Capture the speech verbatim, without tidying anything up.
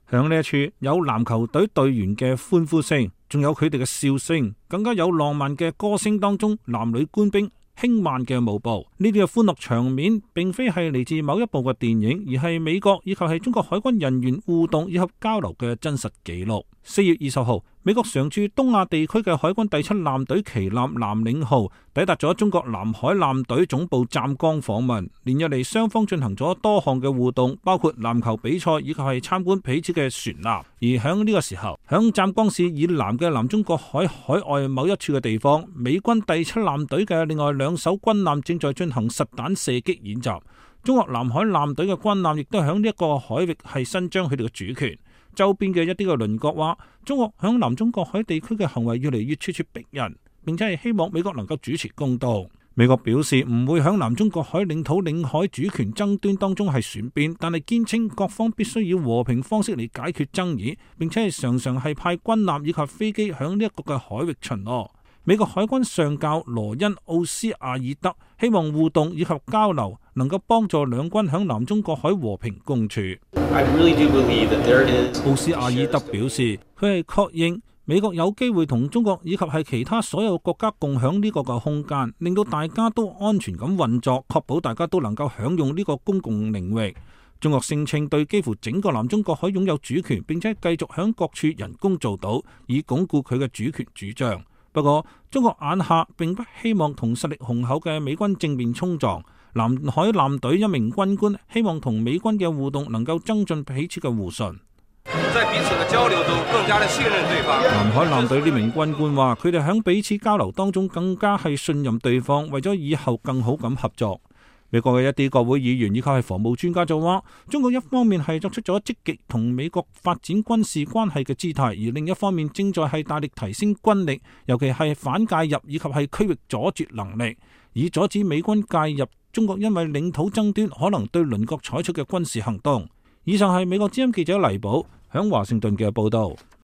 響呢一處有籃球隊隊員嘅歡呼聲，仲有佢哋嘅笑聲，更加有浪漫嘅歌聲當中，男女官兵輕慢嘅舞步。呢啲嘅歡樂場面並非係嚟自某一部嘅電影，而係美國以及係中國海軍人員互動以及交流嘅真實記錄。四月二十號，美國常駐東亞地區嘅海軍第七艦隊旗艦南領號抵達咗中國南海艦隊總部湛江訪問，連日嚟雙方進行咗多項嘅互動，包括籃球比賽以及係參觀彼此嘅船艦。而響呢個時候，響湛江市以南嘅南中國海海外某一處嘅地方，美軍第七艦隊嘅另外兩艘軍艦正在進行實彈射擊演習。中國南海艦隊嘅軍艦亦都響呢一個海域係伸張佢哋嘅主權。周邊嘅一啲嘅鄰國話，中國響南中國海地區嘅行為越嚟越咄咄逼人，並且係希望美國能夠主持公道。美國表示唔會響南中國海領土領海主權爭端當中係選邊，但係堅稱各方必須以和平方式嚟解決爭議，並且係常常係派軍艦以及飛機響呢一個嘅海域巡邏。美國海軍上校羅恩奧斯亞爾德希望互動以及交流能夠幫助兩軍響南中國海和平共處。 I really do believe that there is... 奧斯亞爾德表示，佢係確認美國有機會同中國以及係其他所有國家共享呢個嘅空間，令到大家都安全咁運作，確保大家都能夠享用呢個公共領域。中國聲稱對幾乎整個南中國海擁有主權，並且繼續響各處人工做到，以鞏固佢嘅主權主張。不過，中國眼下並不希望同實力雄厚嘅美軍正面衝撞。南海艦隊一名軍官希望同美軍嘅互動能夠增進彼此嘅互信， 在彼此嘅交流中更加的信任對方。 南海艦隊呢名軍官話，佢哋喺彼此交流當中更加係信任對方，為咗以後更好咁合作。美國嘅一啲國會議員以及係防務專家就話，中國一方面係作出咗積極同美國發展軍事關係嘅姿態，而另一方面正在係大力提升軍力，尤其係反介入以及係區域阻截能力，以阻止美軍介入中國因為領土爭端可能對鄰國採取嘅軍事行動。以上係美國之音記者黎寶響華盛頓嘅報道。